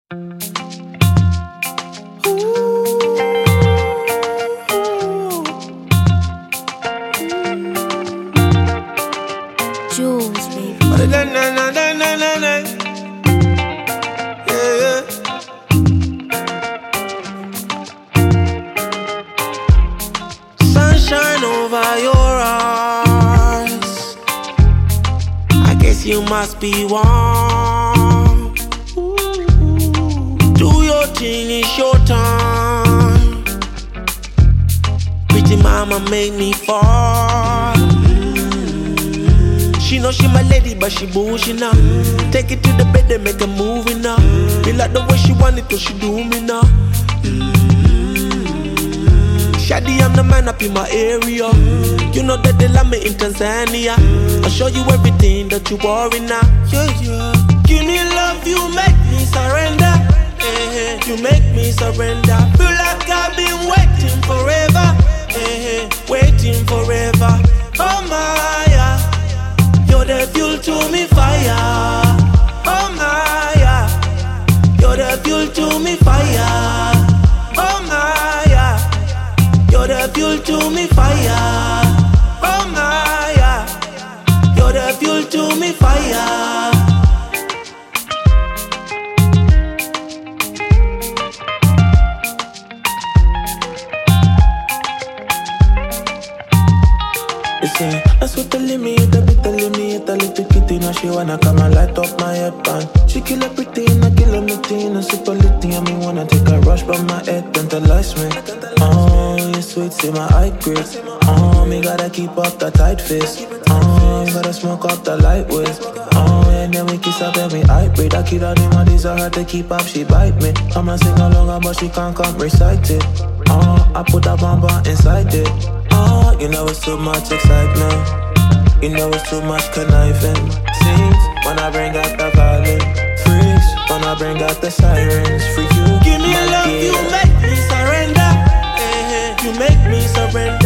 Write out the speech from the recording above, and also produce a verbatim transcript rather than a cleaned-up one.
Jules, baby. Oh, na, na, na, na, na, na, na. Yeah, yeah. Sunshine over your eyes. I guess you must be warm. Do your thing, it's your time. Pretty mama made me fall. She know she my lady, but she bullshit now. Take it to the bed and make a movie now. Me like the way she want it, so she do me now. Shady, I'm the man up in my area. You know that they love me in Tanzania. I'll show you everything that you worry now. Yeah, yeah. Give me love, you make me surrender. Eh, you make me surrender. Feel like I've been waiting forever. Eh, waiting forever. Oh my, yeah. You're the fuel to me fire. Oh my, yeah. You're the fuel to me fire. Oh my, yeah. You're the fuel to me fire. Oh my, yeah. You're the fuel to me fire. Listen, that's what the limit, a bit the limit, a little kitty. Now she wanna come and light up my head pan. She kill a pretty and I kill a mitty and a super litty. And me wanna take a rush by my head, tantalize me. Oh, you sweet, see my eye grip. Oh, me gotta keep up the tight fist. Oh, gotta smoke up the light with. Oh, and then we kiss up and we hybrid. I kid out in my days, I had to keep up, she bite me. I'ma sing along, but she can't come recite it. Oh, I put a bomb inside it. Oh, you know it's too much excitement. You know it's too much conniving. Scenes when I bring out the violin. Freaks when I bring out the sirens. For you, give me my love, dear. you make me surrender. Eh, you make me surrender.